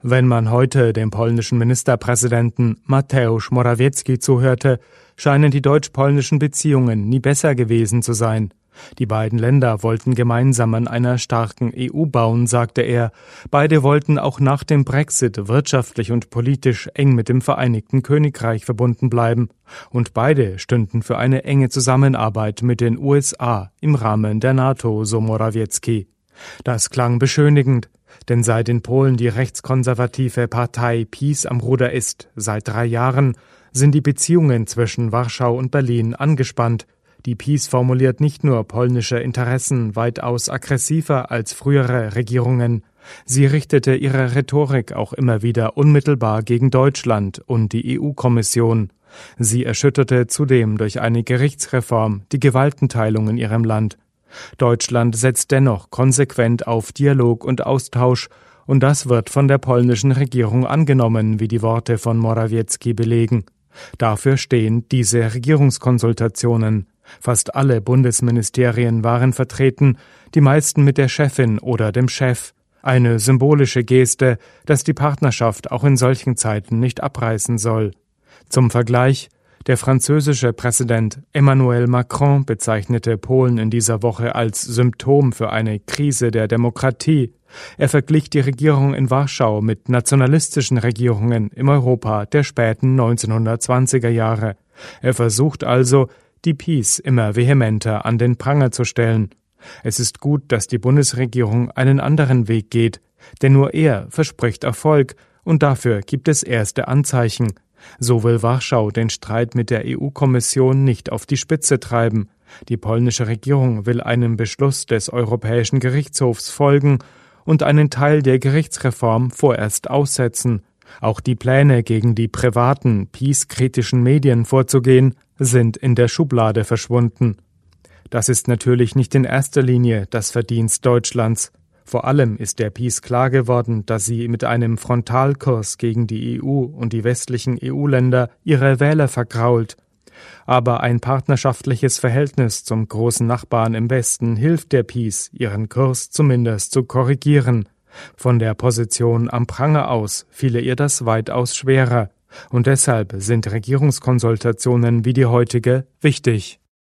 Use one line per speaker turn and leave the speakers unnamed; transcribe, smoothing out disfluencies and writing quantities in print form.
Wenn man heute dem polnischen Ministerpräsidenten Mateusz Morawiecki zuhörte, scheinen die deutsch-polnischen Beziehungen nie besser gewesen zu sein. Die beiden Länder wollten gemeinsam an einer starken EU bauen, sagte er. Beide wollten auch nach dem Brexit wirtschaftlich und politisch eng mit dem Vereinigten Königreich verbunden bleiben. Und beide stünden für eine enge Zusammenarbeit mit den USA im Rahmen der NATO, so Morawiecki. Das klang beschönigend, denn seit in Polen die rechtskonservative Partei PiS am Ruder ist, seit 3 Jahren, sind die Beziehungen zwischen Warschau und Berlin angespannt. Die PiS formuliert nicht nur polnische Interessen weitaus aggressiver als frühere Regierungen. Sie richtete ihre Rhetorik auch immer wieder unmittelbar gegen Deutschland und die EU-Kommission. Sie erschütterte zudem durch eine Gerichtsreform die Gewaltenteilung in ihrem Land. Deutschland setzt dennoch konsequent auf Dialog und Austausch, und das wird von der polnischen Regierung angenommen, wie die Worte von Morawiecki belegen. Dafür stehen diese Regierungskonsultationen. Fast alle Bundesministerien waren vertreten, die meisten mit der Chefin oder dem Chef. Eine symbolische Geste, dass die Partnerschaft auch in solchen Zeiten nicht abreißen soll. Zum Vergleich: Der französische Präsident Emmanuel Macron bezeichnete Polen in dieser Woche als Symptom für eine Krise der Demokratie. Er verglich die Regierung in Warschau mit nationalistischen Regierungen im Europa der späten 1920er Jahre. Er versucht also, die PiS immer vehementer an den Pranger zu stellen. Es ist gut, dass die Bundesregierung einen anderen Weg geht, denn nur er verspricht Erfolg, und dafür gibt es erste Anzeichen. So will Warschau den Streit mit der EU-Kommission nicht auf die Spitze treiben. Die polnische Regierung will einem Beschluss des Europäischen Gerichtshofs folgen und einen Teil der Gerichtsreform vorerst aussetzen. Auch die Pläne, gegen die privaten, PiS-kritischen Medien vorzugehen, sind in der Schublade verschwunden. Das ist natürlich nicht in erster Linie das Verdienst Deutschlands. Vor allem ist der PiS klar geworden, dass sie mit einem Frontalkurs gegen die EU und die westlichen EU-Länder ihre Wähler vergrault. Aber ein partnerschaftliches Verhältnis zum großen Nachbarn im Westen hilft der PiS, ihren Kurs zumindest zu korrigieren. Von der Position am Pranger aus fiele ihr das weitaus schwerer. Und deshalb sind Regierungskonsultationen wie die heutige wichtig.